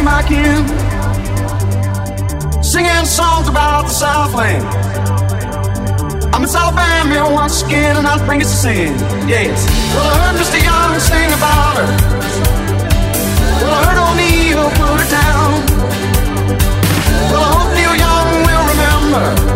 my kin, singing songs about the Southland. I'm in Alabama once again, and I think it's a sin. Yes. Well, I heard Mr. Young sing about her. Well, I heard O'Neill put her down. Well, I hope Neil Young will remember.